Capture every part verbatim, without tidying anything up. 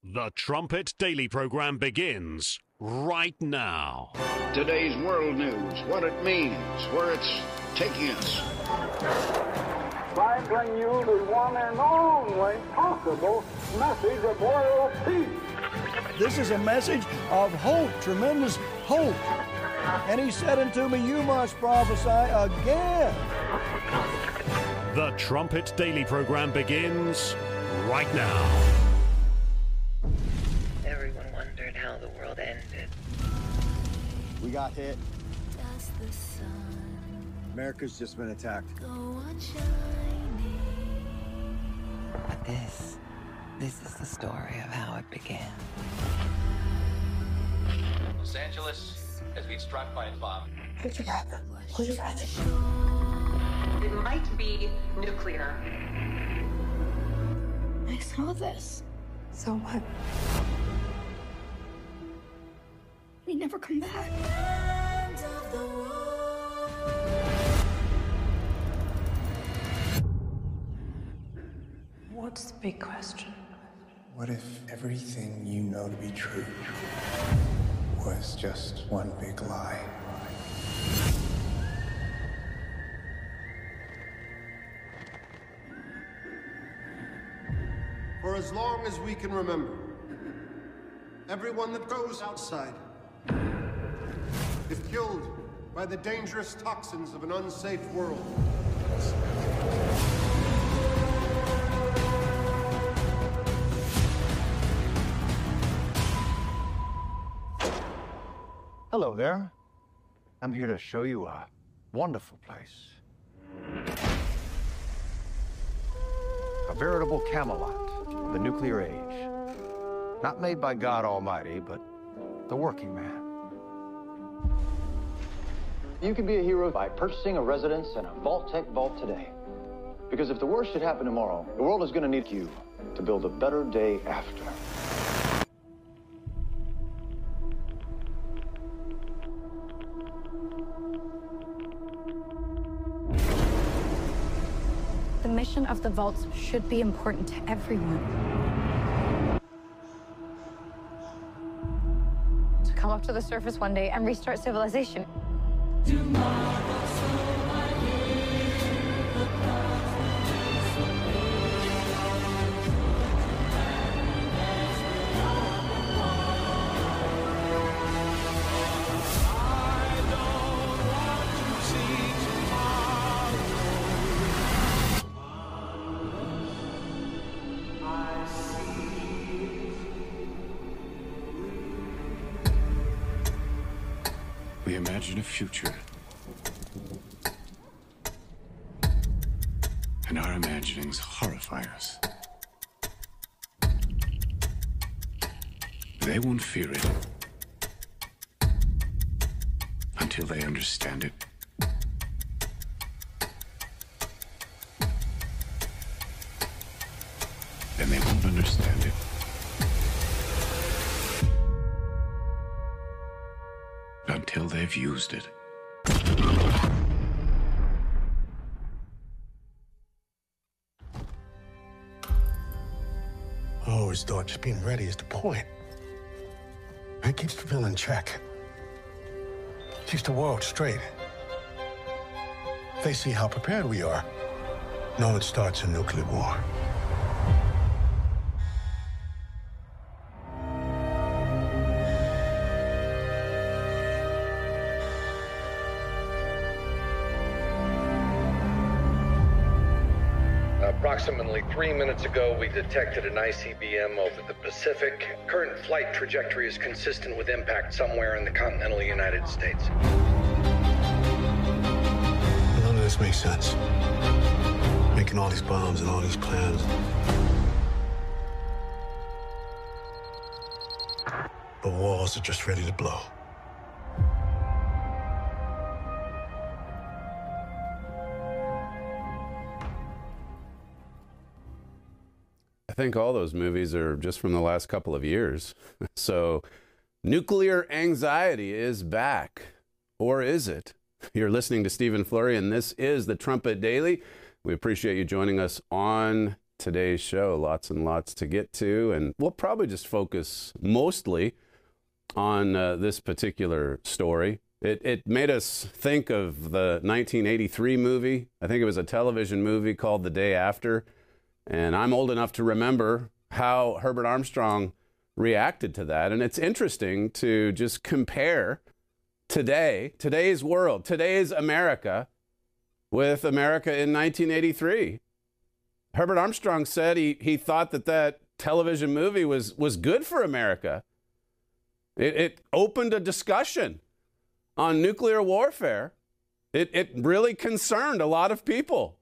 The Trumpet Daily program begins right now. Today's world news, what it means, where it's taking us. I bring you the one and only possible message of world peace. This is a message of hope, tremendous hope. And he said unto me, you must prophesy again. The Trumpet Daily program begins right now. Everyone wondered how the world ended. We got hit. Does the sun America's just been attacked. go on shining? But this, this is the story of how it began. Los Angeles has been struck by a bomb. Hold your breath. Hold your breath. It might be nuclear. I saw this. So what? We never come back. End of the world. What's the big question? What if everything you know to be true was just one big lie? For as long as we can remember, everyone that goes outside, if killed by the dangerous toxins of an unsafe world, Hello there. I'm here to show you a wonderful place. A veritable Camelot of the nuclear age. Not made by God Almighty, but the working man. You can be a hero by purchasing a residence in a Vault-Tec vault today. Because if the worst should happen tomorrow, the world is going to need you to build a better day after. The mission of the vaults should be important to everyone. To come up to the surface one day and restart civilization. We imagine a future. And our imaginings horrify us. They won't fear it until they understand it. Then they won't understand it until they've used it. I always thought just being ready is the point. It keeps the villain in check. Keeps the world straight. They see how prepared we are. No one starts a nuclear war. Approximately three minutes ago, we detected an I C B M over the Pacific. Current flight trajectory is consistent with impact somewhere in the continental United States. None of this makes sense. Making all these bombs and all these plans. The walls are just ready to blow. I think all those movies are just from the last couple of years. So nuclear anxiety is back. Or is it? You're listening to Stephen Flurry, and this is the Trumpet Daily. We appreciate you joining us on today's show. Lots and lots to get to, and we'll probably just focus mostly on uh, this particular story. It, it made us think of the nineteen eighty-three movie. I think it was a television movie called The Day After, and I'm old enough to remember how Herbert Armstrong reacted to that, and it's interesting to just compare today, today's world, today's America, with America in nineteen eighty-three. Herbert Armstrong said he, he thought that that television movie was, was good for America. It, it opened a discussion on nuclear warfare. It, it really concerned a lot of people.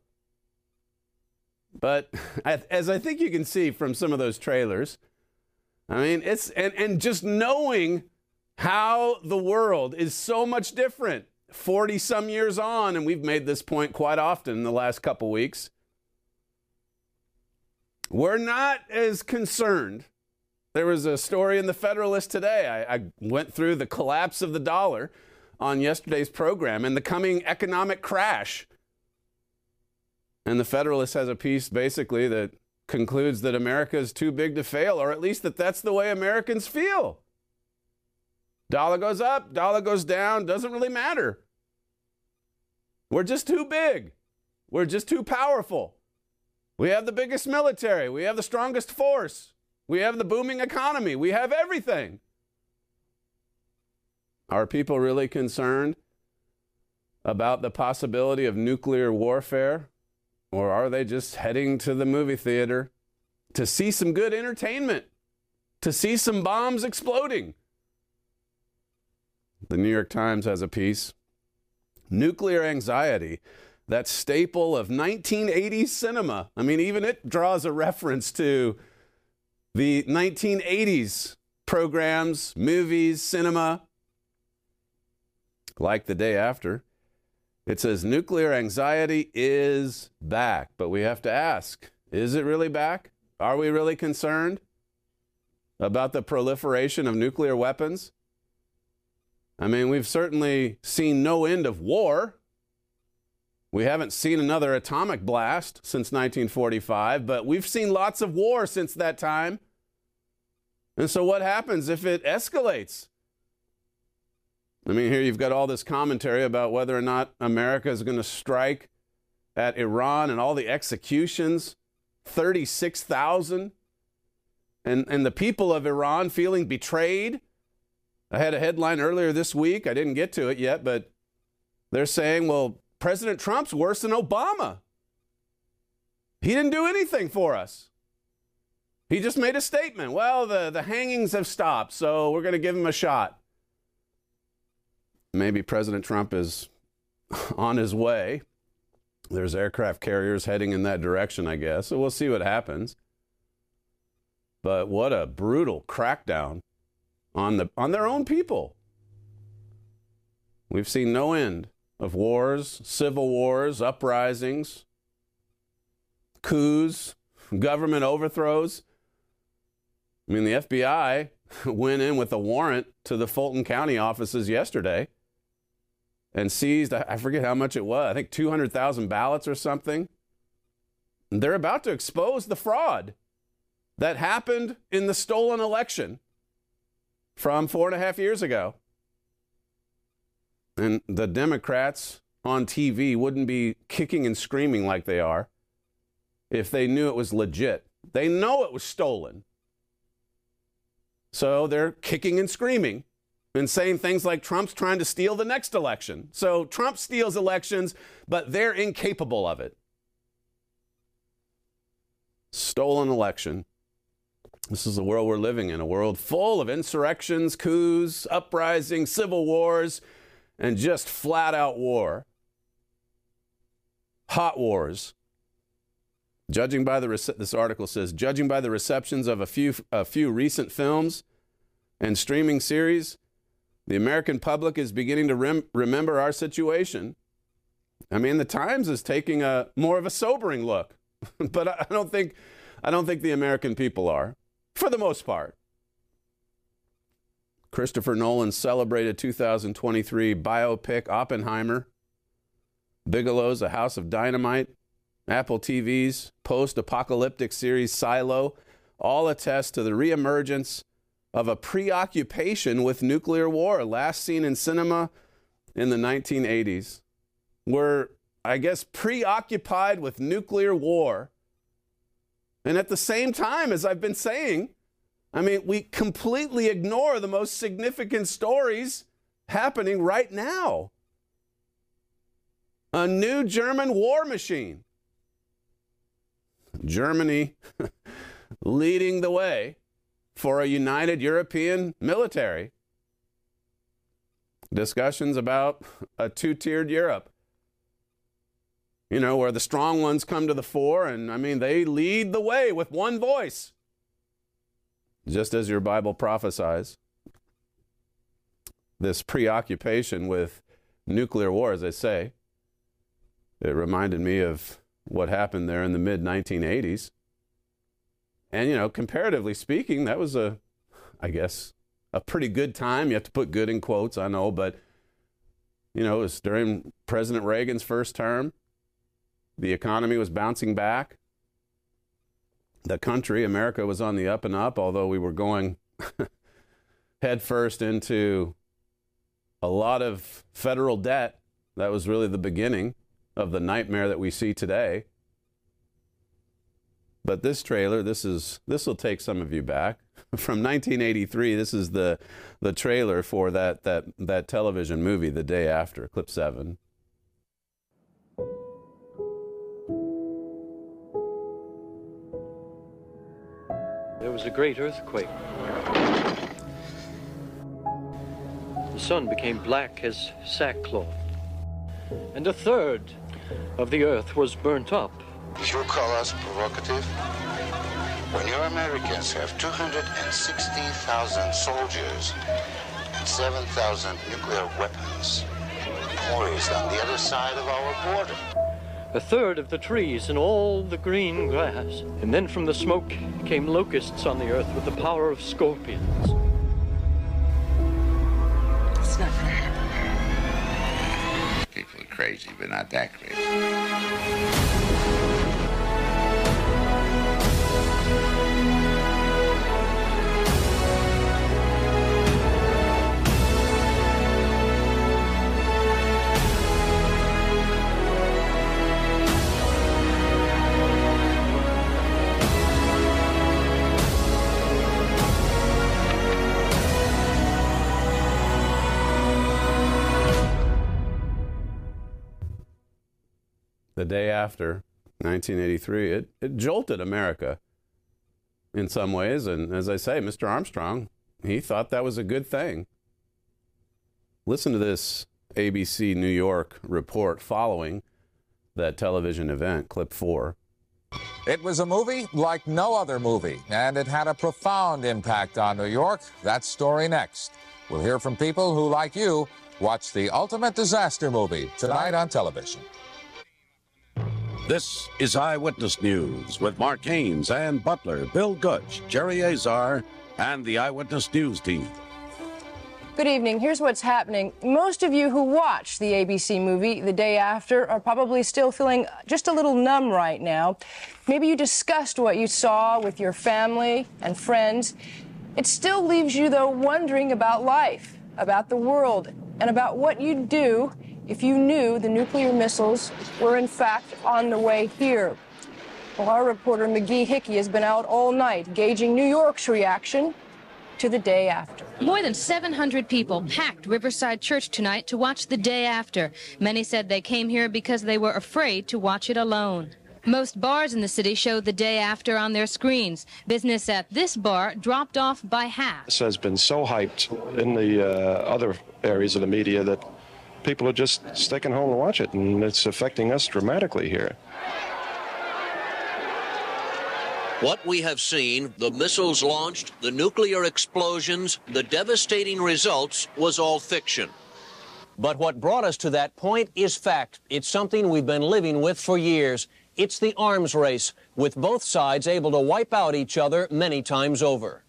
But as I think you can see from some of those trailers, I mean, it's, and, and just knowing how the world is so much different forty some years on, and we've made this point quite often in the last couple weeks. We're not as concerned. There was a story in the Federalist today. I, I went through the collapse of the dollar on yesterday's program and the coming economic crash. And the Federalist has a piece basically that concludes that America is too big to fail, or at least that that's the way Americans feel. Dollar goes up, dollar goes down, doesn't really matter. We're just too big. We're just too powerful. We have the biggest military. We have the strongest force. We have the booming economy. We have everything. Are people really concerned about the possibility of nuclear warfare? Or are they just heading to the movie theater to see some good entertainment, to see some bombs exploding? The New York Times has a piece, Nuclear Anxiety, that staple of nineteen eighties cinema. I mean, even it draws a reference to the nineteen eighties programs, movies, cinema. Like The Day After, it says nuclear anxiety is back. But we have to ask, is it really back? Are we really concerned about the proliferation of nuclear weapons? I mean, we've certainly seen no end of war. We haven't seen another atomic blast since nineteen forty-five, but we've seen lots of war since that time. And so what happens if it escalates? I mean, here you've got all this commentary about whether or not America is going to strike at Iran and all the executions, thirty-six thousand, and, and the people of Iran feeling betrayed. I had a headline earlier this week. I didn't get to it yet, but they're saying, well, President Trump's worse than Obama. He didn't do anything for us. He just made a statement. Well, the, the hangings have stopped, so we're going to give him a shot. Maybe President Trump is on his way. There's aircraft carriers heading in that direction, I guess. So we'll see what happens. But what a brutal crackdown on the on their own people. We've seen no end of wars, civil wars, uprisings, coups, government overthrows. I mean, the F B I went in with a warrant to the Fulton County offices yesterday and seized, I forget how much it was, I think two hundred thousand ballots or something. And they're about to expose the fraud that happened in the stolen election from four and a half years ago. And the Democrats on T V wouldn't be kicking and screaming like they are if they knew it was legit. They know it was stolen. So they're kicking and screaming and saying things like Trump's trying to steal the next election. So Trump steals elections, but they're incapable of it. Stolen election. This is the world we're living in, a world full of insurrections, coups, uprisings, civil wars, and just flat out war. Hot wars. Judging by the, rece- this article says, judging by the receptions of a few, a few recent films and streaming series, the American public is beginning to rem- remember our situation. I mean, the Times is taking a more of a sobering look, but I don't think, I don't think the American people are, for the most part. Christopher Nolan's celebrated two thousand twenty-three biopic Oppenheimer, Bigelow's A House of Dynamite, Apple T V's post-apocalyptic series Silo all attest to the reemergence of a preoccupation with nuclear war, last seen in cinema in the nineteen eighties. We're, I guess, preoccupied with nuclear war. And at the same time, as I've been saying, I mean, we completely ignore the most significant stories happening right now. A new German war machine. Germany leading the way for a united European military. Discussions about a two-tiered Europe. You know, where the strong ones come to the fore, and I mean, they lead the way with one voice. Just as your Bible prophesies. This preoccupation with nuclear war, as I say, it reminded me of what happened there in the mid nineteen eighties. And, you know, comparatively speaking, that was a, I guess, a pretty good time. You have to put good in quotes, I know, but, you know, it was during President Reagan's first term. The economy was bouncing back. The country, America, was on the up and up, although we were going headfirst into a lot of federal debt. That was really the beginning of the nightmare that we see today. But this trailer, this is this will take some of you back. From nineteen eighty-three, this is the the trailer for that that that television movie, The Day After, clip seven. There was a great earthquake. The sun became black as sackcloth, and a third of the earth was burnt up. You call us provocative? When your Americans have two hundred sixty thousand soldiers and seven thousand nuclear weapons poised on the other side of our border. A third of the trees and all the green grass. And then from the smoke came locusts on the earth with the power of scorpions. It's not gonna happen. People are crazy, but not that crazy. The Day After, nineteen eighty-three, it, it jolted America in some ways. And as I say, Mister Armstrong, he thought that was a good thing. Listen to this A B C New York report following that television event, clip four. It was a movie like no other movie, and it had a profound impact on New York. That story next. We'll hear from people who, like you, watch the ultimate disaster movie tonight on television. This is Eyewitness News with Mark Haynes, Ann Butler, Bill Gutch, Jerry Azar, and the Eyewitness News team. Good evening. Here's what's happening. Most of you who watched the A B C movie The Day After are probably still feeling just a little numb right now. Maybe you discussed what you saw with your family and friends. It still leaves you, though, wondering about life, about the world, and about what you'd do if you knew the nuclear missiles were in fact on the way here. Well, our reporter McGee Hickey has been out all night gauging New York's reaction to The Day After. More than seven hundred people packed Riverside Church tonight to watch The Day After. Many said they came here because they were afraid to watch it alone. Most bars in the city showed The Day After on their screens. Business at this bar dropped off by half. This has been so hyped in the uh, other areas of the media that people are just sticking home to watch it, and it's affecting us dramatically here. What we have seen, the missiles launched, the nuclear explosions, the devastating results, was all fiction. But what brought us to that point is fact. It's something we've been living with for years. It's the arms race, with both sides able to wipe out each other many times over.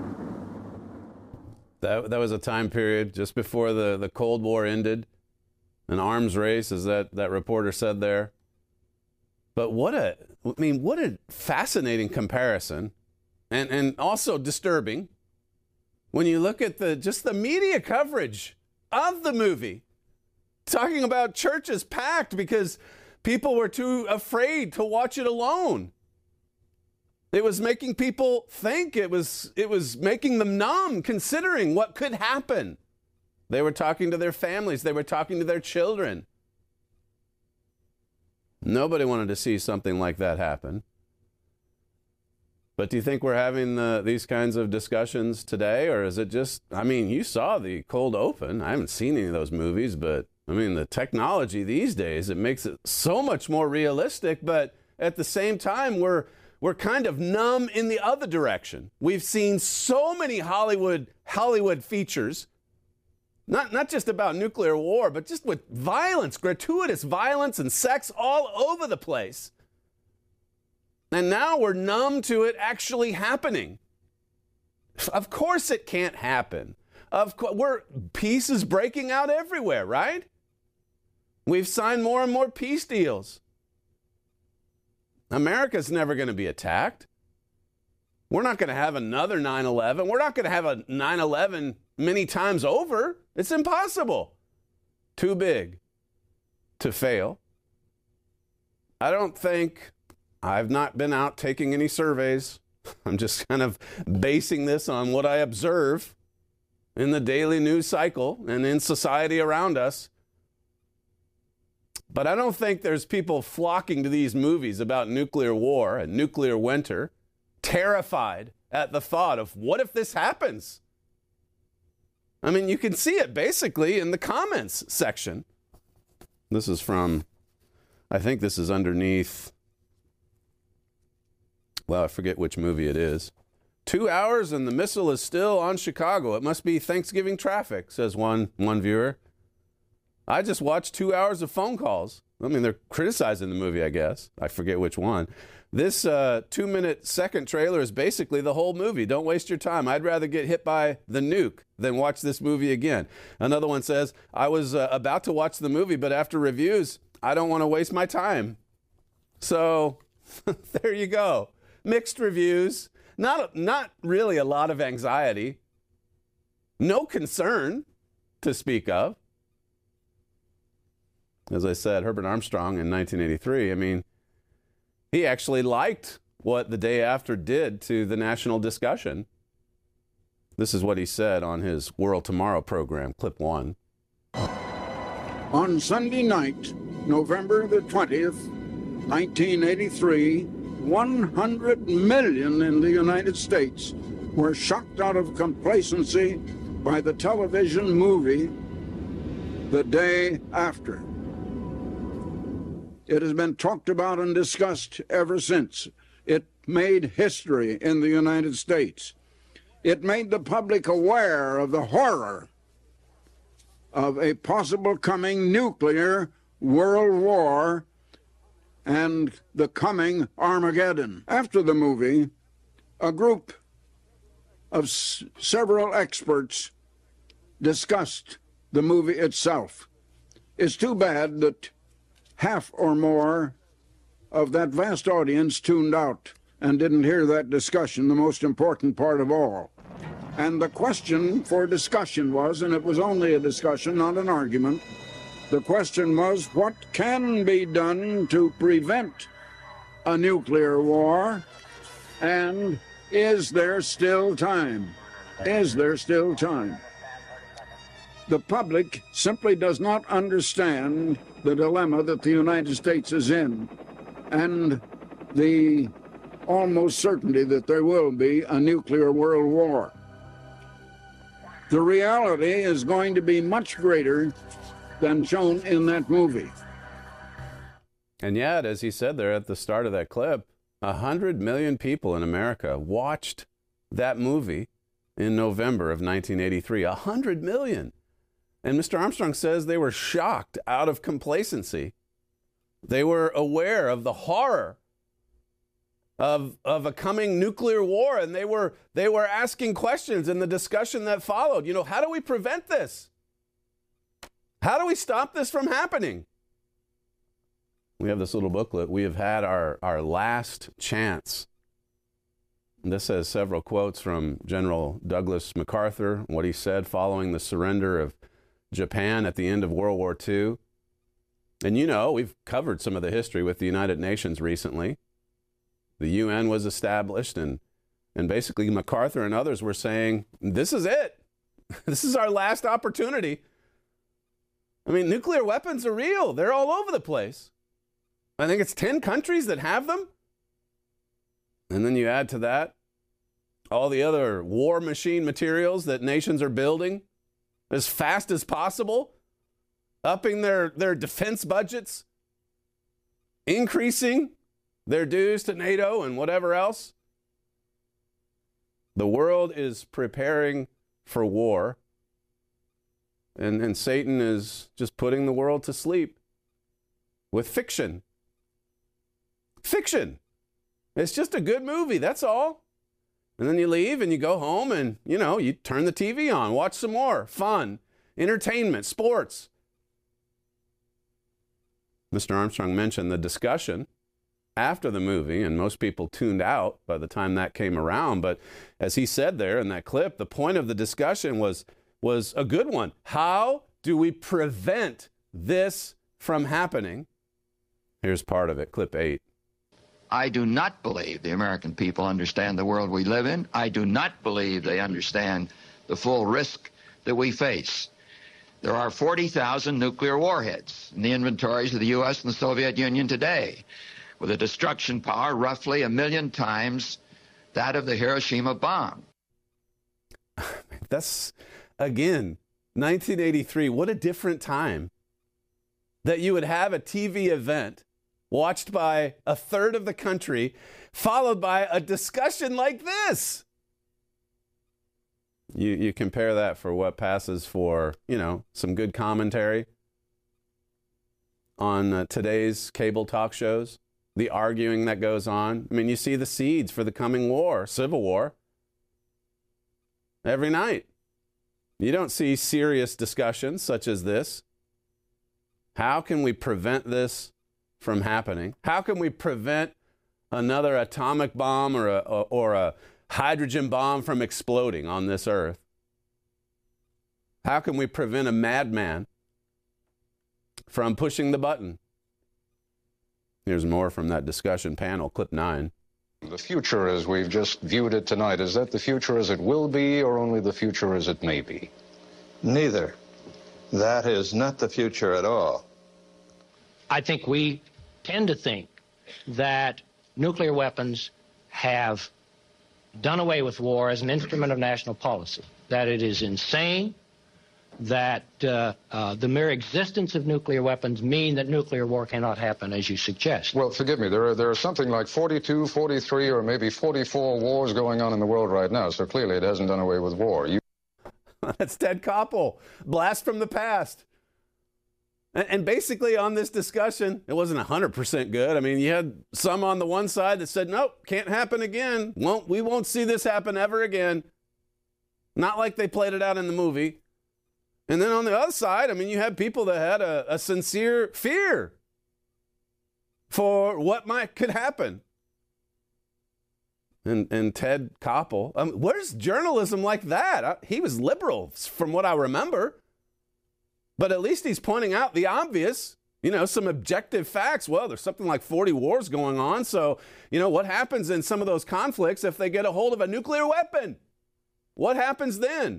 That, that was a time period just before the, the Cold War ended. An arms race, as that, that reporter said there. But what a, I mean, what a fascinating comparison, and, and also disturbing when you look at the just the media coverage of the movie, talking about churches packed because people were too afraid to watch it alone. It was making people think. It was, it was making them numb, considering what could happen. They were talking to their families. They were talking to their children. Nobody wanted to see something like that happen. But do you think we're having the, these kinds of discussions today, or is it just, I mean, you saw the cold open. I haven't seen any of those movies, but I mean, the technology these days, it makes it so much more realistic, but at the same time, we're we're kind of numb in the other direction. We've seen so many Hollywood Hollywood features, not, not just about nuclear war, but just with violence, gratuitous violence and sex all over the place. And now we're numb to it actually happening. Of course it can't happen. Of course, we're peace is breaking out everywhere, right? We've signed more and more peace deals. America's never going to be attacked. We're not going to have another nine eleven. We're not going to have a nine eleven many times over. It's impossible. Too big to fail. I don't think, I've not been out taking any surveys. I'm just kind of basing this on what I observe in the daily news cycle and in society around us. But I don't think there's people flocking to these movies about nuclear war and nuclear winter, terrified at the thought of what if this happens? I mean, you can see it basically in the comments section. This is from, I think this is underneath, well, I forget which movie it is. Two hours and the missile is still on Chicago. It must be Thanksgiving traffic, says one, one viewer. I just watched two hours of phone calls. I mean, they're criticizing the movie, I guess. I forget which one. This uh, two-minute second trailer is basically the whole movie. Don't waste your time. I'd rather get hit by the nuke than watch this movie again. Another one says, I was uh, about to watch the movie, but after reviews, I don't want to waste my time. So there you go. Mixed reviews. Not, not really a lot of anxiety. No concern to speak of. As I said, Herbert Armstrong in nineteen eighty-three, I mean, he actually liked what The Day After did to the national discussion. This is what he said on his World Tomorrow program, clip one. On Sunday night, November the twentieth, nineteen eighty-three, one hundred million in the United States were shocked out of complacency by the television movie The Day After. It has been talked about and discussed ever since. It made history in the United States. It made the public aware of the horror of a possible coming nuclear world war and the coming Armageddon. After the movie, a group of s- several experts discussed the movie itself. It's too bad that half or more of that vast audience tuned out and didn't hear that discussion, the most important part of all. And the question for discussion was, and it was only a discussion, not an argument, the question was, what can be done to prevent a nuclear war? And is there still time? Is there still time? The public simply does not understand the dilemma that the United States is in and the almost certainty that there will be a nuclear world war. The reality is going to be much greater than shown in that movie. And yet, as he said there at the start of that clip, a hundred million people in America watched that movie in November of nineteen eighty-three. A hundred million. And Mister Armstrong says they were shocked out of complacency. They were aware of the horror of, of a coming nuclear war, and they were, they were asking questions in the discussion that followed. You know, how do we prevent this? How do we stop this from happening? We have this little booklet. We have had our, our last chance. And this has several quotes from General Douglas MacArthur, what he said following the surrender of Japan at the end of World War Two. And you know, we've covered some of the history with the United Nations recently. The U N was established, and, and basically MacArthur and others were saying, this is it. This is our last opportunity. I mean, nuclear weapons are real. They're all over the place. I think it's ten countries that have them. And then you add to that all the other war machine materials that nations are building as fast as possible, upping their, their defense budgets, increasing their dues to NATO and whatever else. The world is preparing for war, and, and Satan is just putting the world to sleep with fiction. Fiction. It's just a good movie, that's all. And then you leave and you go home and, you know, you turn the T V on, watch some more. Fun, entertainment, sports. Mister Armstrong mentioned the discussion after the movie, and most people tuned out by the time that came around. But as he said there in that clip, the point of the discussion was, was a good one. How do we prevent this from happening? Here's part of it, clip eight. I do not believe the American people understand the world we live in. I do not believe they understand the full risk that we face. There are forty thousand nuclear warheads in the inventories of the U S and the Soviet Union today, with a destruction power roughly a million times that of the Hiroshima bomb. That's, again, nineteen eighty-three. What a different time that you would have a T V event watched by a third of the country, followed by a discussion like this. You you compare that for what passes for, you know, some good commentary on uh, today's cable talk shows, the arguing that goes on. I mean, you see the seeds for the coming war, civil war, every night. You don't see serious discussions such as this. How can we prevent this from happening? How can we prevent another atomic bomb or a, or a hydrogen bomb from exploding on this earth? How can we prevent a madman from pushing the button? Here's more from that discussion panel, clip nine. The future as we've just viewed it tonight, is that the future as it will be or only the future as it may be? Neither. That is not the future at all. I think we tend to think that nuclear weapons have done away with war as an instrument of national policy, that it is insane, that uh, uh, the mere existence of nuclear weapons mean that nuclear war cannot happen, as you suggest. Well, forgive me, there are, there are something like forty-two, forty-three, or maybe forty-four wars going on in the world right now, so clearly it hasn't done away with war. You... That's Ted Koppel, blast from the past. And basically on this discussion, it wasn't one hundred percent good. I mean, you had some on the one side that said, nope, can't happen again. Won't, we won't see this happen ever again. Not like they played it out in the movie. And then on the other side, I mean, you had people that had a, a sincere fear for what might could happen. And, and Ted Koppel, I mean, where's journalism like that? I, he was liberal from what I remember. But at least he's pointing out the obvious, you know, some objective facts. Well, there's something like forty wars going on. So, you know, what happens in some of those conflicts if they get a hold of a nuclear weapon? What happens then?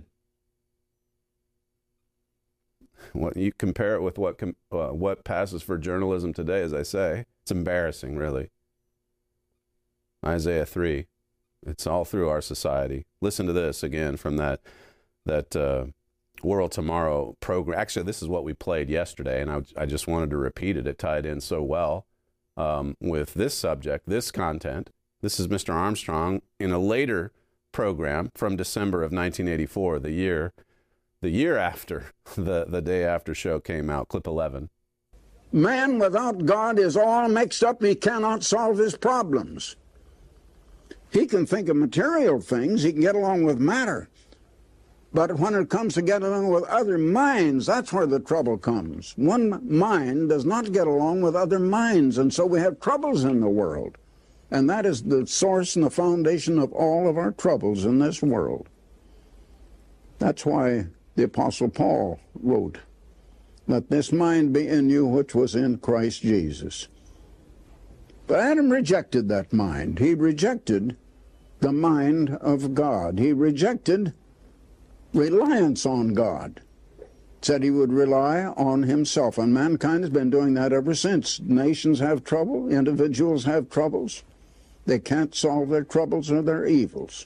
What you compare it with what com- uh, what passes for journalism today, as I say, it's embarrassing, really. Isaiah three, it's all through our society. Listen to this again from that that. Uh, World Tomorrow program. Actually, this is what we played yesterday, and I, I just wanted to repeat it. It tied in so well um, with this subject, this content. This is Mister Armstrong in a later program from December of nineteen eighty-four, the year, the year after the, the Day After show came out, clip eleven. Man without God is all mixed up. He cannot solve his problems. He can think of material things. He can get along with matter. But when it comes to getting along with other minds, that's where the trouble comes. One mind does not get along with other minds, and so we have troubles in the world. And that is the source and the foundation of all of our troubles in this world. That's why the Apostle Paul wrote, "Let this mind be in you which was in Christ Jesus." But Adam rejected that mind. He rejected the mind of God. He rejected reliance on God. Said he would rely on himself. And mankind has been doing that ever since. Nations have trouble. Individuals have troubles. They can't solve their troubles or their evils.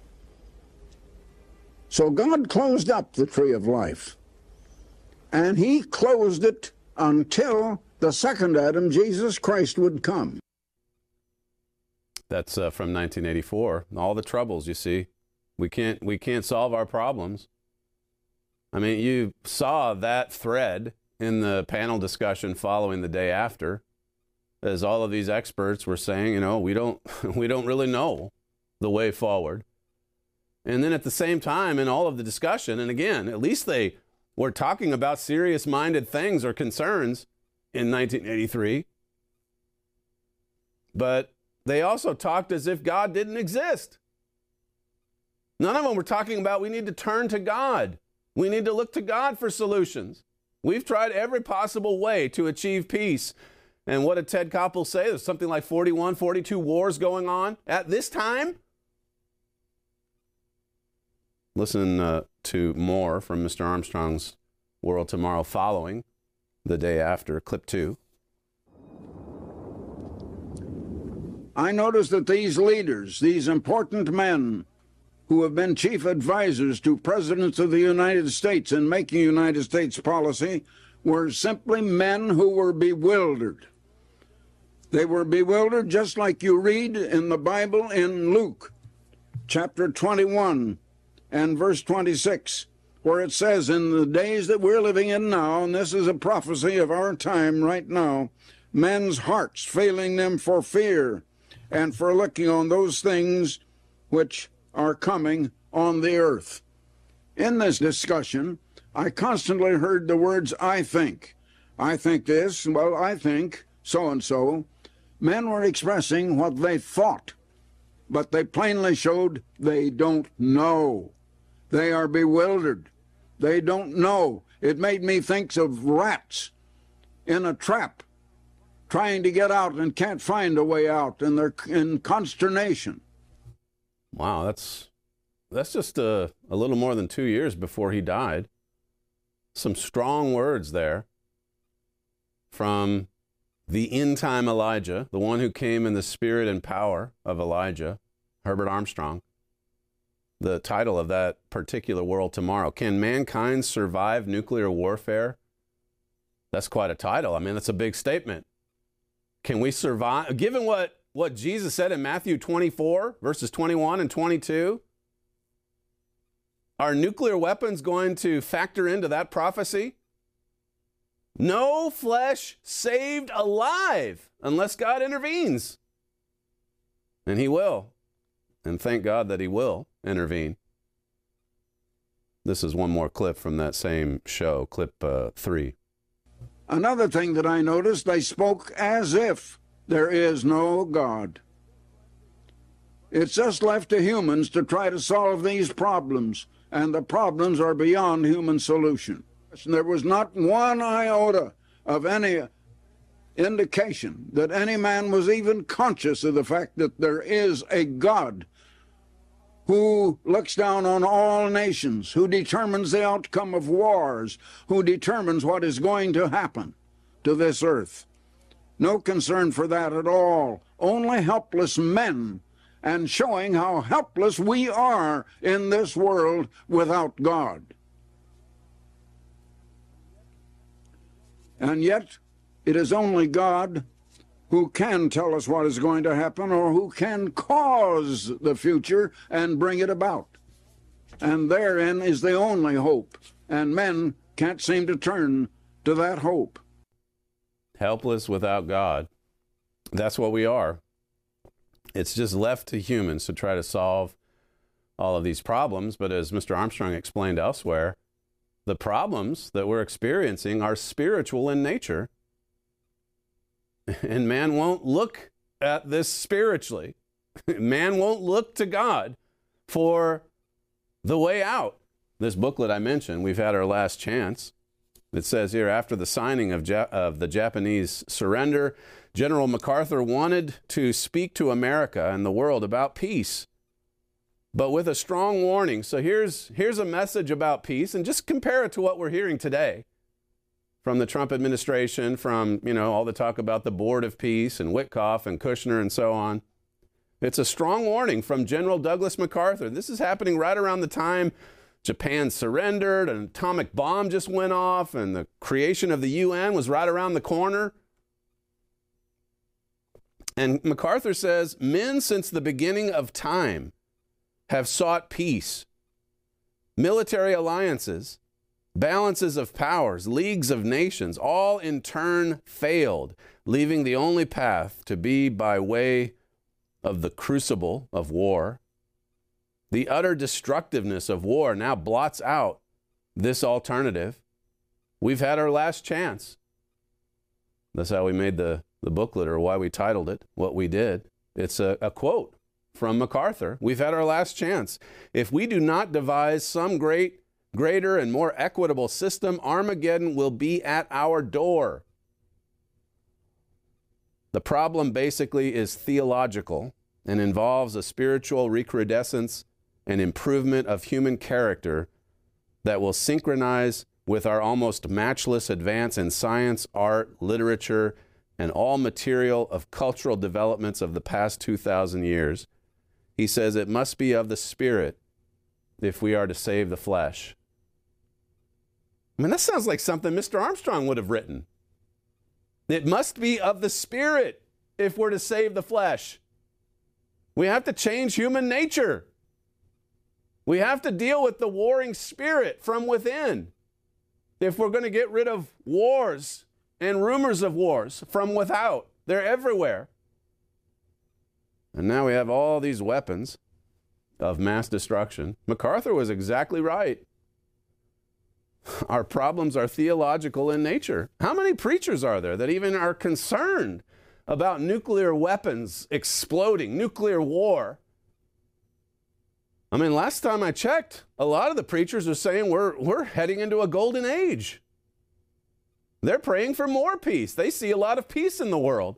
So God closed up the tree of life. And he closed it until the second Adam, Jesus Christ, would come. That's uh, from nineteen eighty-four. All the troubles, you see. We can't, we can't solve our problems. I mean, you saw that thread in the panel discussion following the day after, as all of these experts were saying, you know, we don't, we don't really know the way forward. And then at the same time, in all of the discussion, and again, at least they were talking about serious-minded things or concerns in nineteen eighty-three. But they also talked as if God didn't exist. None of them were talking about we need to turn to God. We need to look to God for solutions. We've tried every possible way to achieve peace. And what did Ted Koppel say? There's something like forty-one, forty-two wars going on at this time. Listen uh, to more from Mister Armstrong's World Tomorrow following the day after, clip two. I noticed that these leaders, these important men who have been chief advisors to presidents of the United States in making United States policy, were simply men who were bewildered. They were bewildered just like you read in the Bible in Luke chapter twenty-one and verse twenty-six, where it says, in the days that we're living in now, and this is a prophecy of our time right now, men's hearts failing them for fear and for looking on those things which are coming on the earth. In this discussion, I constantly heard the words, I think. I think this, well, I think so-and-so. Men were expressing what they thought, but they plainly showed they don't know. They are bewildered. They don't know. It made me think of rats in a trap, trying to get out and can't find a way out, and they're in consternation. Wow, that's that's just a, a little more than two years before he died. Some strong words there from the end-time Elijah, the one who came in the spirit and power of Elijah, Herbert Armstrong. The title of that particular World Tomorrow, Can Mankind Survive Nuclear Warfare? That's quite a title. I mean, that's a big statement. Can we survive? Given what, what Jesus said in Matthew twenty-four, verses twenty-one and twenty-two, are nuclear weapons going to factor into that prophecy? No flesh saved alive unless God intervenes. And he will. And thank God that he will intervene. This is one more clip from that same show, clip uh, three. Another thing that I noticed, they spoke as if there is no God. It's just left to humans to try to solve these problems, and the problems are beyond human solution. There was not one iota of any indication that any man was even conscious of the fact that there is a God who looks down on all nations, who determines the outcome of wars, who determines what is going to happen to this earth. No concern for that at all. Only helpless men, and showing how helpless we are in this world without God. And yet, it is only God who can tell us what is going to happen, or who can cause the future and bring it about. And therein is the only hope, and men can't seem to turn to that hope. Helpless without God. That's what we are. It's just left to humans to try to solve all of these problems, but as Mister Armstrong explained elsewhere, the problems that we're experiencing are spiritual in nature. And man won't look at this spiritually. Man won't look to God for the way out. This booklet I mentioned, We've Had Our Last Chance. It says here, after the signing of, ja- of the Japanese surrender, General MacArthur wanted to speak to America and the world about peace, but with a strong warning. So here's, here's a message about peace, and just compare it to what we're hearing today from the Trump administration, from, you know, all the talk about the Board of Peace and Witkoff and Kushner and so on. It's a strong warning from General Douglas MacArthur. This is happening right around the time Japan surrendered, an atomic bomb just went off, and the creation of the U N was right around the corner. And MacArthur says, men since the beginning of time have sought peace, military alliances, balances of powers, leagues of nations, all in turn failed, leaving the only path to be by way of the crucible of war. The utter destructiveness of war now blots out this alternative. We've had our last chance. That's how we made the, the booklet, or why we titled it What We Did. It's a, a quote from MacArthur. We've had our last chance. If we do not devise some great, greater and more equitable system, Armageddon will be at our door. The problem basically is theological and involves a spiritual recrudescence and improvement of human character that will synchronize with our almost matchless advance in science, art, literature, and all material of cultural developments of the past two thousand years. He says it must be of the Spirit if we are to save the flesh. I mean, that sounds like something Mister Armstrong would have written. It must be of the Spirit if we're to save the flesh. We have to change human nature. We have to deal with the warring spirit from within if we're going to get rid of wars and rumors of wars from without. They're everywhere. And now we have all these weapons of mass destruction. MacArthur was exactly right. Our problems are theological in nature. How many preachers are there that even are concerned about nuclear weapons exploding, nuclear war? I mean, last time I checked, a lot of the preachers are saying we're, we're heading into a golden age. They're praying for more peace. They see a lot of peace in the world.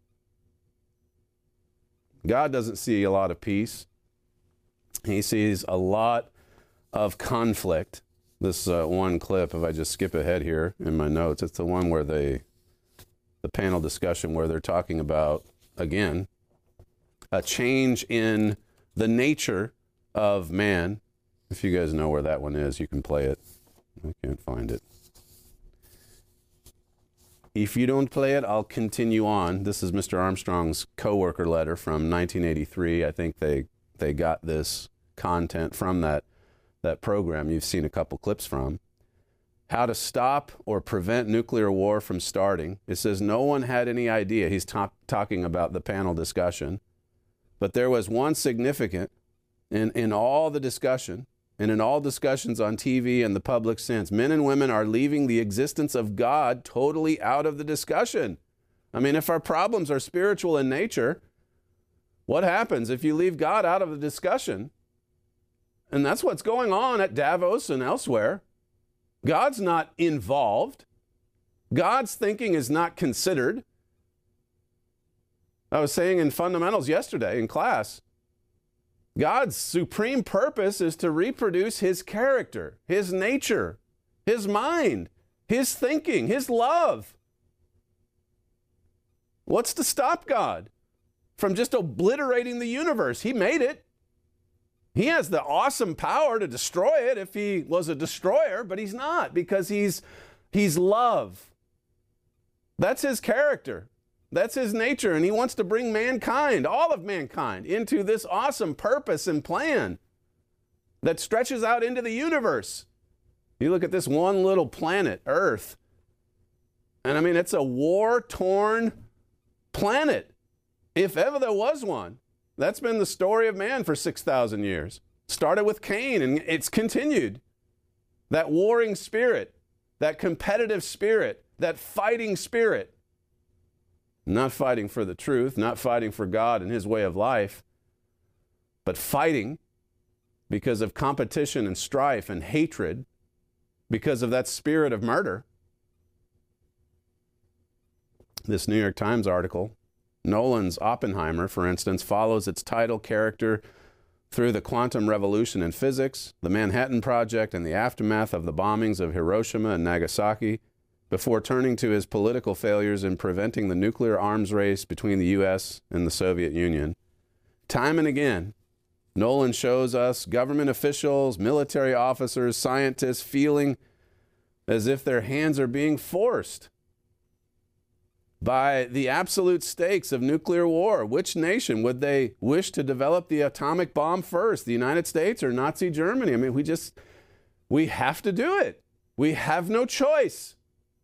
God doesn't see a lot of peace. He sees a lot of conflict. This uh, one clip, if I just skip ahead here in my notes, it's the one where they, the panel discussion where they're talking about, again, a change in the nature of man. If you guys know where that one is, you can play it. I can't find it. If you don't play it, I'll continue on. This is Mister Armstrong's co-worker letter from nineteen eighty-three. I think they they got this content from that that program you've seen a couple clips from. How to stop or prevent nuclear war from starting. It says no one had any idea. He's talk, talking about the panel discussion. But there was one significant in, in all the discussion, and in all discussions on T V and the public since. Men and women are leaving the existence of God totally out of the discussion. I mean, if our problems are spiritual in nature, what happens if you leave God out of the discussion? And that's what's going on at Davos and elsewhere. God's not involved. God's thinking is not considered. I was saying in fundamentals yesterday in class, God's supreme purpose is to reproduce his character, his nature, his mind, his thinking, his love. What's to stop God from just obliterating the universe? He made it. He has the awesome power to destroy it if he was a destroyer, but he's not, because he's, he's love. That's his character. That's his nature, and he wants to bring mankind, all of mankind, into this awesome purpose and plan that stretches out into the universe. You look at this one little planet, Earth, and I mean, it's a war-torn planet, if ever there was one. That's been the story of man for six thousand years. Started with Cain, and it's continued. That warring spirit, that competitive spirit, that fighting spirit. Not fighting for the truth, not fighting for God and his way of life, but fighting because of competition and strife and hatred, because of that spirit of murder. This New York Times article, Nolan's Oppenheimer, for instance, follows its title character through the quantum revolution in physics, the Manhattan Project, and the aftermath of the bombings of Hiroshima and Nagasaki, before turning to his political failures in preventing the nuclear arms race between the U S and the Soviet Union. Time and again, Nolan shows us government officials, military officers, scientists feeling as if their hands are being forced by the absolute stakes of nuclear war. Which nation would they wish to develop the atomic bomb first, the United States or Nazi Germany? I mean, we just, we have to do it. We have no choice.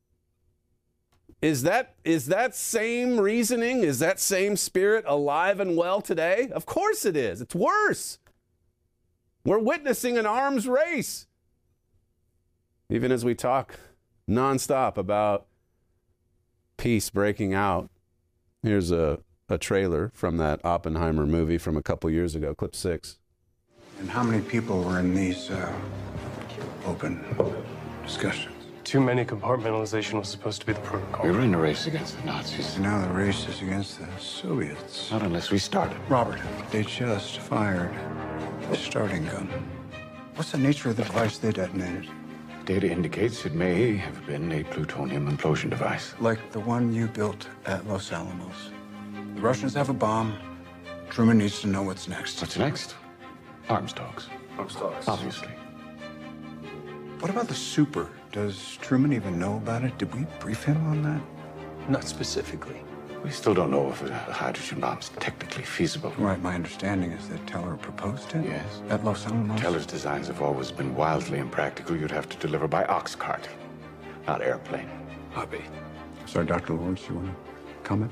Is that, is that same reasoning, is that same spirit alive and well today? Of course it is. It's worse. We're witnessing an arms race. Even as we talk nonstop about peace breaking out. Here's a, a trailer from that Oppenheimer movie from a couple years ago, clip six. And how many people were in these uh, open discussions? Too many. Compartmentalization was supposed to be the protocol. We were in a race against the Nazis. And now the race is against the Soviets. Not unless we started. Robert, they just fired the starting gun. What's the nature of the device they detonated? Data indicates it may have been a plutonium implosion device. Like the one you built at Los Alamos. The Russians have a bomb. Truman needs to know what's next. What's next? Arms talks. Arms talks. Obviously. What about the super? Does Truman even know about it? Did we brief him on that? Not specifically. We still don't know if a hydrogen bomb's technically feasible. Right, my understanding is that Teller proposed it? Yes. At Los Alamos? Teller's designs have always been wildly impractical. You'd have to deliver by ox cart, not airplane. Hobby. Sorry, Doctor Lawrence, you want to comment?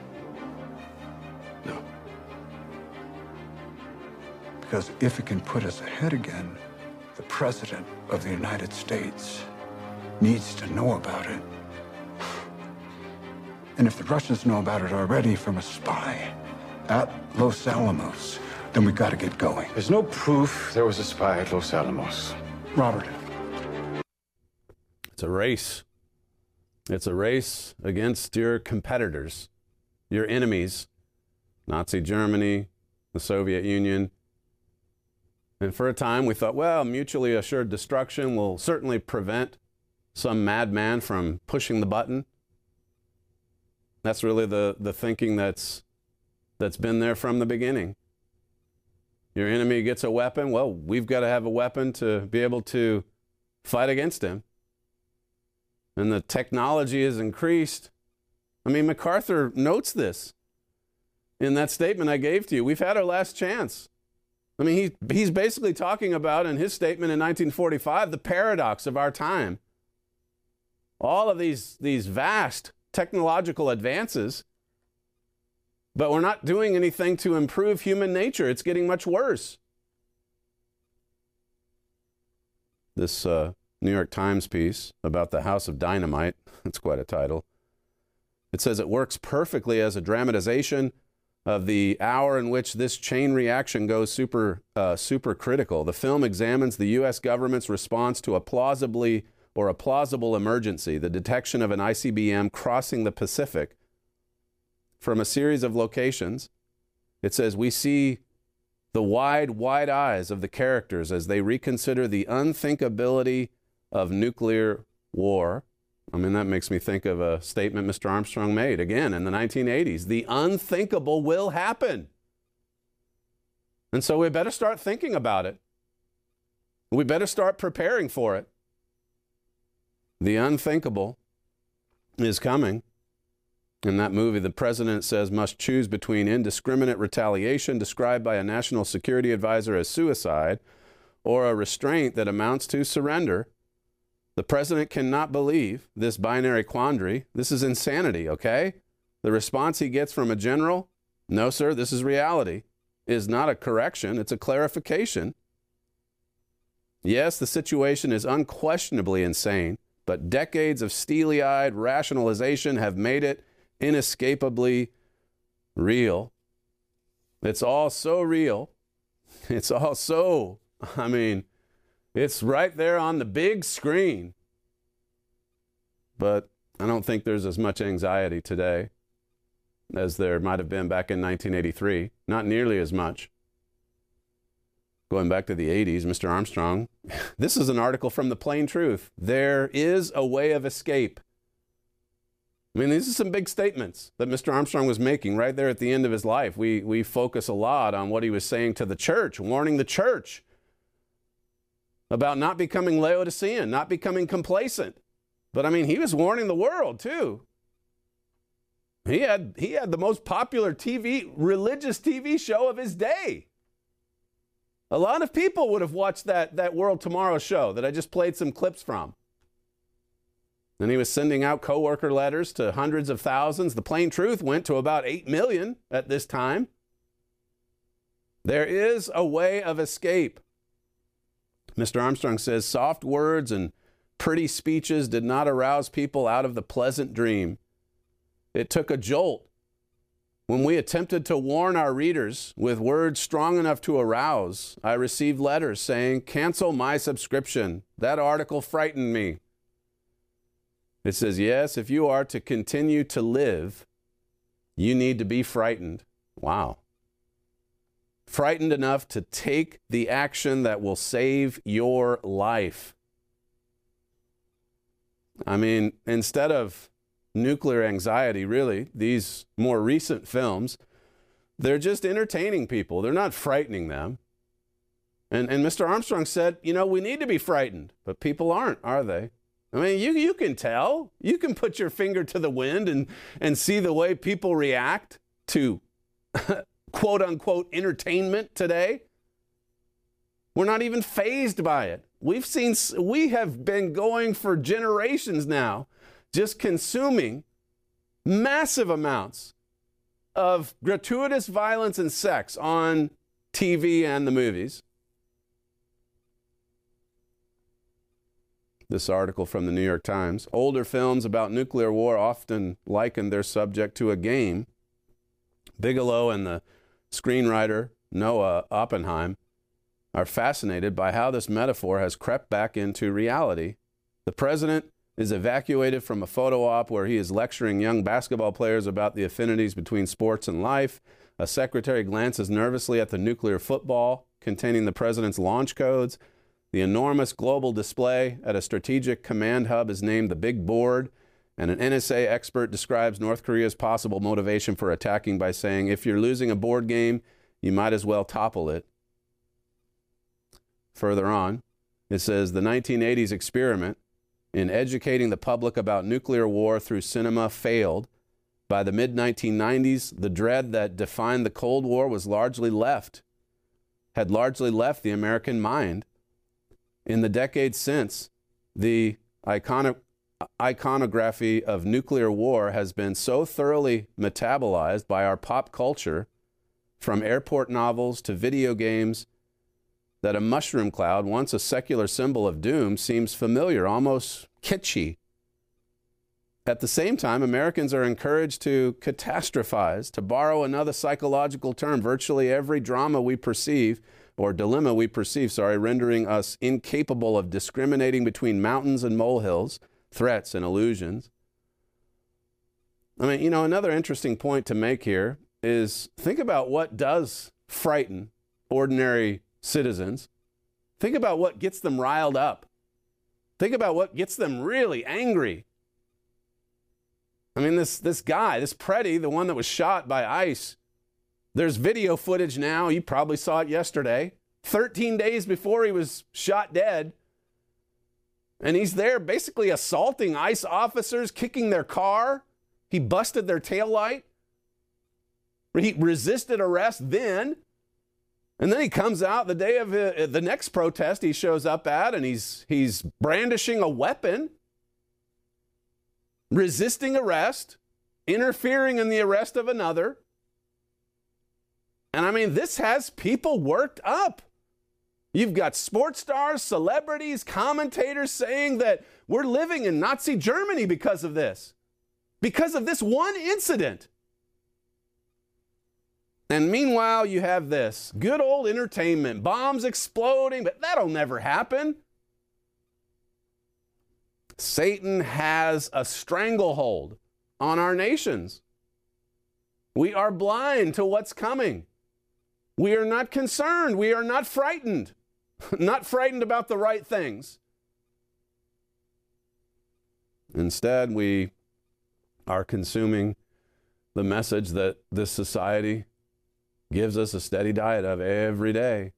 No. Because if it can put us ahead again, the President of the United States needs to know about it. And if the Russians know about it already from a spy at Los Alamos, then we've got to get going. There's no proof there was a spy at Los Alamos. Robert. It's a race. It's a race against your competitors, your enemies, Nazi Germany, the Soviet Union. And for a time we thought, well, mutually assured destruction will certainly prevent some madman from pushing the button. That's really the, the thinking that's, that's been there from the beginning. Your enemy gets a weapon, well, we've got to have a weapon to be able to fight against him. And the technology has increased. I mean, MacArthur notes this in that statement I gave to you. We've had our last chance. I mean, he, he's basically talking about, in his statement in nineteen forty-five, the paradox of our time. All of these, these vast technological advances, but we're not doing anything to improve human nature. It's getting much worse. This uh, New York Times piece about the House of Dynamite, that's quite a title. It says it works perfectly as a dramatization of the hour in which this chain reaction goes super, uh, super critical. The film examines the U S government's response to a plausibly or a plausible emergency, the detection of an I C B M crossing the Pacific from a series of locations. It says, we see the wide, wide eyes of the characters as they reconsider the unthinkability of nuclear war. I mean, that makes me think of a statement Mister Armstrong made, again, in the nineteen eighties. The unthinkable will happen. And so we better start thinking about it. We better start preparing for it. The unthinkable is coming. In that movie, the president says must choose between indiscriminate retaliation described by a national security advisor as suicide or a restraint that amounts to surrender. The president cannot believe this binary quandary. This is insanity, okay? The response he gets from a general, no, sir, this is reality, is not a correction, it's a clarification. Yes, the situation is unquestionably insane, but decades of steely-eyed rationalization have made it inescapably real. It's all so real. It's all so, I mean, it's right there on the big screen. But I don't think there's as much anxiety today as there might have been back in nineteen eighty-three. Not nearly as much. Going back to the eighties, Mister Armstrong, this is an article from The Plain Truth. There is a way of escape. I mean, these are some big statements that Mister Armstrong was making right there at the end of his life. We, we focus a lot on what he was saying to the church, warning the church about not becoming Laodicean, not becoming complacent. But I mean, he was warning the world too. He had, he had the most popular T V, religious T V show of his day. A lot of people would have watched that, that World Tomorrow show that I just played some clips from. And he was sending out coworker letters to hundreds of thousands. The Plain Truth went to about eight million at this time. There is a way of escape. Mister Armstrong says soft words and pretty speeches did not arouse people out of the pleasant dream. It took a jolt when we attempted to warn our readers with words strong enough to arouse. I received letters saying, cancel my subscription. That article frightened me. It says, yes, if you are to continue to live, you need to be frightened. Wow. Frightened enough to take the action that will save your life. I mean, instead of nuclear anxiety, really, these more recent films, they're just entertaining people. They're not frightening them. And, and Mister Armstrong said, you know, we need to be frightened, but people aren't, are they? I mean, you, you can tell. You can put your finger to the wind and, and see the way people react to quote-unquote entertainment today. We're not even fazed by it. We've seen, we have been going for generations now, just consuming massive amounts of gratuitous violence and sex on T V and the movies. This article from the New York Times. Older films about nuclear war often liken their subject to a game. Bigelow and the screenwriter Noah Oppenheim are fascinated by how this metaphor has crept back into reality. The president is evacuated from a photo op where he is lecturing young basketball players about the affinities between sports and life. A secretary glances nervously at the nuclear football containing the president's launch codes. The enormous global display at a strategic command hub is named the Big Board, and an N S A expert describes North Korea's possible motivation for attacking by saying, if you're losing a board game, you might as well topple it. Further on, it says the nineteen eighties experiment in educating the public about nuclear war through cinema failed. By the mid nineteen nineties, the dread that defined the Cold War was largely left, had largely left the American mind. In the decades since, the icono- iconography of nuclear war has been so thoroughly metabolized by our pop culture, from airport novels to video games, that a mushroom cloud, once a secular symbol of doom, seems familiar, almost kitschy. At the same time, Americans are encouraged to catastrophize. To borrow another psychological term, virtually every drama we perceive, or dilemma we perceive, sorry, rendering us incapable of discriminating between mountains and molehills, threats and illusions. I mean, you know, another interesting point to make here is think about what does frighten ordinary citizens. Think about what gets them riled up. Think about what gets them really angry. I mean, this, this guy, this Preddy, the one that was shot by ICE, there's video footage now. You probably saw it yesterday. thirteen days before he was shot dead. And he's there basically assaulting ICE officers, kicking their car. He busted their taillight. He resisted arrest then. And then he comes out the day of uh, the next protest he shows up at, and he's, he's brandishing a weapon, resisting arrest, interfering in the arrest of another. And I mean, this has people worked up. You've got sports stars, celebrities, commentators saying that we're living in Nazi Germany because of this, because of this one incident. And meanwhile, you have this good old entertainment, bombs exploding, but that'll never happen. Satan has a stranglehold on our nations. We are blind to what's coming. We are not concerned. We are not frightened. Not frightened about the right things. Instead, we are consuming the message that this society gives us a steady diet of every day.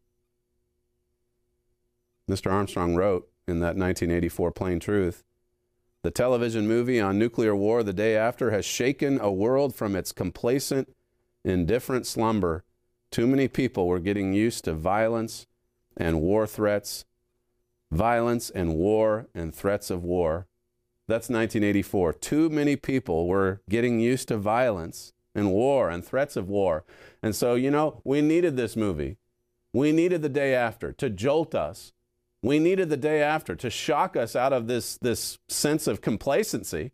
Mister Armstrong wrote in that nineteen eighty-four Plain Truth, "The television movie on nuclear war the day after has shaken a world from its complacent, indifferent slumber. Too many people were getting used to violence and war threats, violence and war and threats of war." That's nineteen eighty-four. Too many people were getting used to violence and war and threats of war. And so, you know, we needed this movie. We needed The Day After to jolt us. We needed The Day After to shock us out of this, this sense of complacency.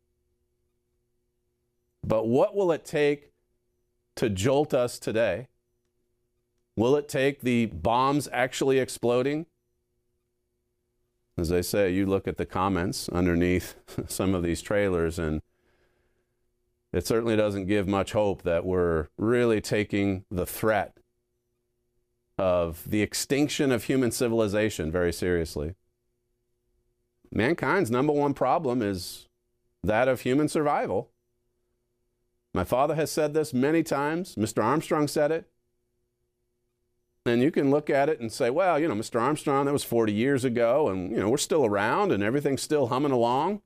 But what will it take to jolt us today? Will it take the bombs actually exploding? As I say, you look at the comments underneath some of these trailers, and it certainly doesn't give much hope that we're really taking the threat of the extinction of human civilization very seriously. Mankind's number one problem is that of human survival. My father has said this many times. Mister Armstrong said it. And you can look at it and say, well, you know, Mister Armstrong, that was forty years ago, and, you know, we're still around and everything's still humming along.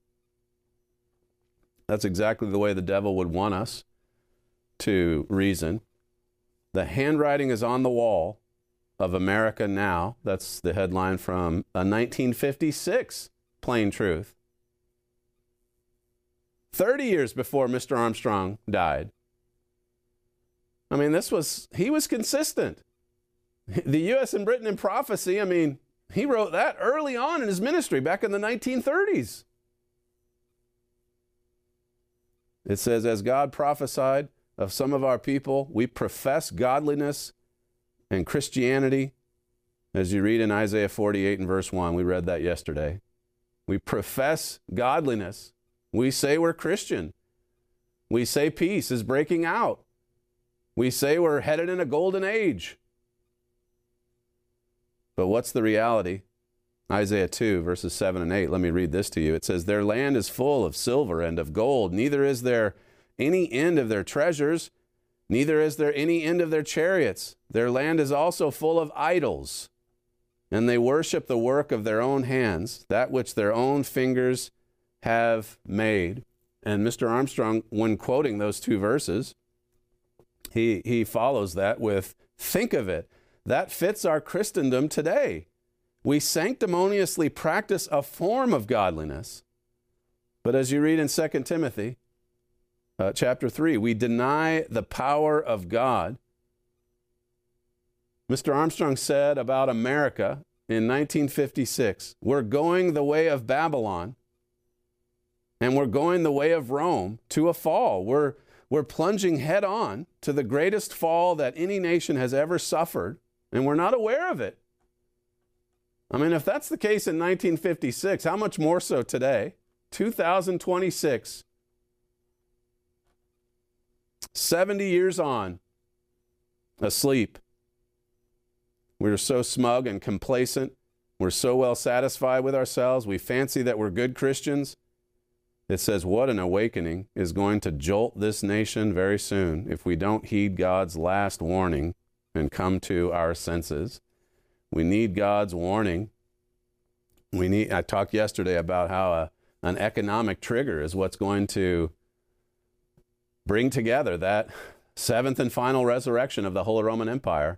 That's exactly the way the devil would want us to reason. The handwriting is on the wall of America now. That's the headline from a nineteen fifty-six Plain Truth. thirty years before Mister Armstrong died. I mean, this was, he was consistent. The U S and Britain in Prophecy, I mean, he wrote that early on in his ministry back in the nineteen thirties. It says, as God prophesied of some of our people, we profess godliness and Christianity. As you read in Isaiah forty-eight and verse one, we read that yesterday. We profess godliness. We say we're Christian. We say peace is breaking out. We say we're headed in a golden age. But what's the reality? Isaiah two, verses seven and eight. Let me read this to you. It says, their land is full of silver and of gold. Neither is there any end of their treasures. Neither is there any end of their chariots. Their land is also full of idols. And they worship the work of their own hands, that which their own fingers have made. And Mister Armstrong, when quoting those two verses, he, he follows that with, think of it. That fits our Christendom today. We sanctimoniously practice a form of godliness. But as you read in Second Timothy uh, chapter three, we deny the power of God. Mister Armstrong said about America in nineteen fifty-six, we're going the way of Babylon, and we're going the way of Rome to a fall. We're, we're plunging head on to the greatest fall that any nation has ever suffered. And we're not aware of it. I mean, if that's the case in nineteen fifty-six, how much more so today? two thousand twenty-six. seventy years on, asleep. We're so smug and complacent. We're so well satisfied with ourselves. We fancy that we're good Christians. It says, what an awakening is going to jolt this nation very soon if we don't heed God's last warning and come to our senses. We need God's warning. We need. I talked yesterday about how a, an economic trigger is what's going to bring together that seventh and final resurrection of the Holy Roman Empire.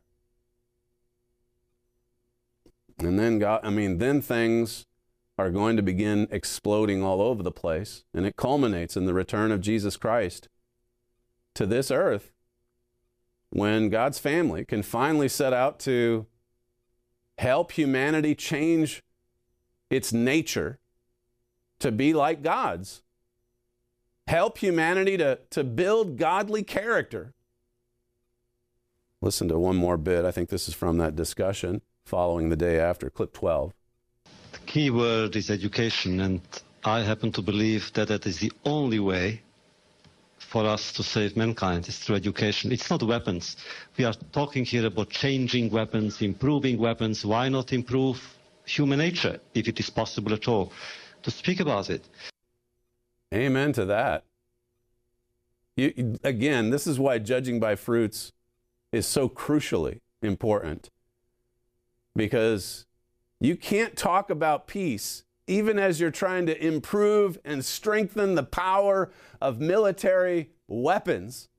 And then God, I mean, then things are going to begin exploding all over the place, and it culminates in the return of Jesus Christ to this earth, when God's family can finally set out to help humanity change its nature to be like God's. Help humanity to, to build godly character. Listen to one more bit. I think this is from that discussion following the day after, clip twelve. The key word is education, and I happen to believe that that is the only way for us to save mankind, is through education. It's not weapons. We are talking here about changing weapons, improving weapons. Why not improve human nature, if it is possible at all, to speak about it? Amen to that. You, again, this is why judging by fruits is so crucially important, because you can't talk about peace even as you're trying to improve and strengthen the power of military weapons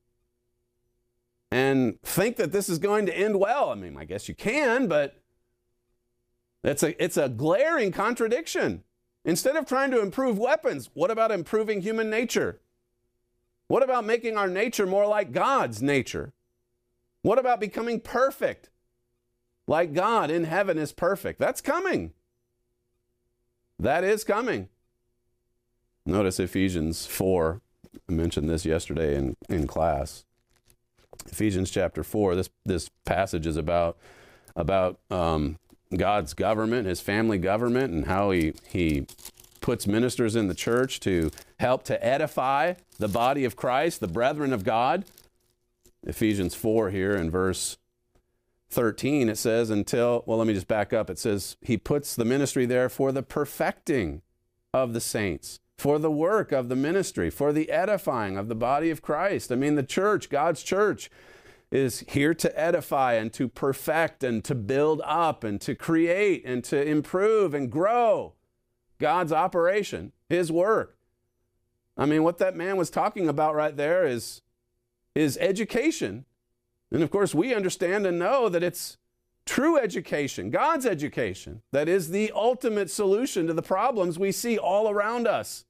and think that this is going to end well. I mean, I guess you can, but it's a, it's a glaring contradiction. Instead of trying to improve weapons, what about improving human nature? What about making our nature more like God's nature? What about becoming perfect, like God in heaven is perfect? That's coming. That is coming. Notice Ephesians four. I mentioned this yesterday in, in class. Ephesians chapter four, this, this passage is about, about um, God's government, his family government, and how he, he puts ministers in the church to help to edify the body of Christ, the brethren of God. Ephesians four here in verse thirteen, it says, until, well, let me just back up. It says, he puts the ministry there for the perfecting of the saints, for the work of the ministry, for the edifying of the body of Christ. I mean, the church, God's church, is here to edify and to perfect and to build up and to create and to improve and grow God's operation, his work. I mean, what that man was talking about right there is, is education. And of course, we understand and know that it's true education, God's education, that is the ultimate solution to the problems we see all around us.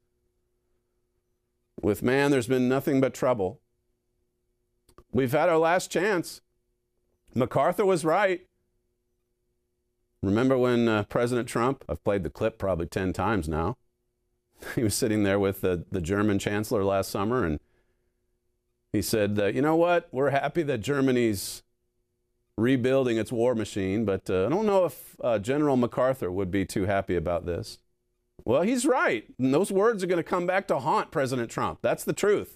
With man, there's been nothing but trouble. We've had our last chance. MacArthur was right. Remember when uh, President Trump, I've played the clip probably ten times now, he was sitting there with the, the German chancellor last summer, and he said, uh, you know what, we're happy that Germany's rebuilding its war machine, but uh, I don't know if uh, General MacArthur would be too happy about this. Well, he's right. And those words are going to come back to haunt President Trump. That's the truth.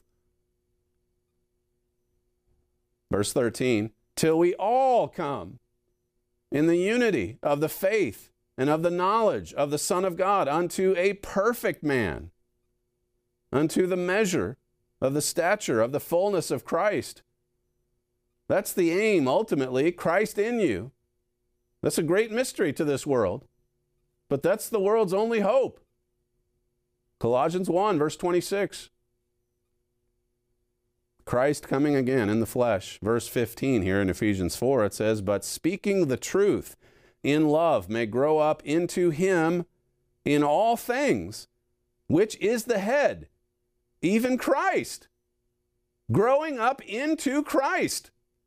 Verse thirteen, till we all come in the unity of the faith and of the knowledge of the Son of God unto a perfect man, unto the measure of the stature of the fullness of Christ. That's the aim, ultimately, Christ in you. That's a great mystery to this world, but that's the world's only hope. Colossians one, verse twenty-six. Christ coming again in the flesh. Verse fifteen here in Ephesians four, it says, but speaking the truth in love may grow up into him in all things, which is the head, even Christ. Growing up into Christ.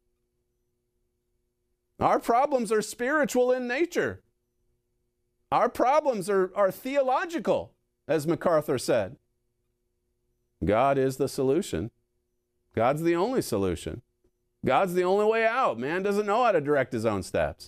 Our problems are spiritual in nature. Our problems are, are theological, as MacArthur said. God is the solution. God's the only solution. God's the only way out. Man doesn't know how to direct his own steps.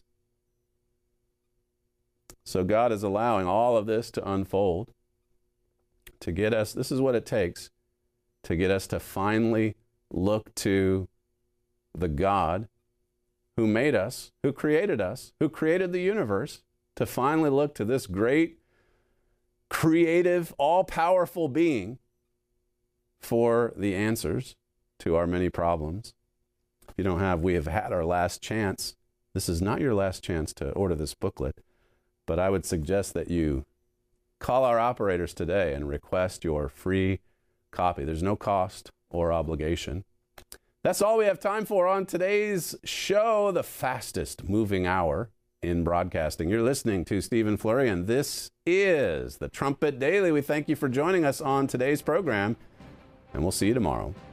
So God is allowing all of this to unfold to get us, this is what it takes, to get us to finally look to the God who made us, who created us, who created the universe, to finally look to this great, creative, all-powerful being for the answers to our many problems. If you don't have, we have had our last chance. This is not your last chance to order this booklet, but I would suggest that you call our operators today and request your free copy. There's no cost or obligation. That's all we have time for on today's show, the fastest moving hour in broadcasting. You're listening to Stephen Flurry, and this is the Trumpet Daily. We thank you for joining us on today's program, and we'll see you tomorrow.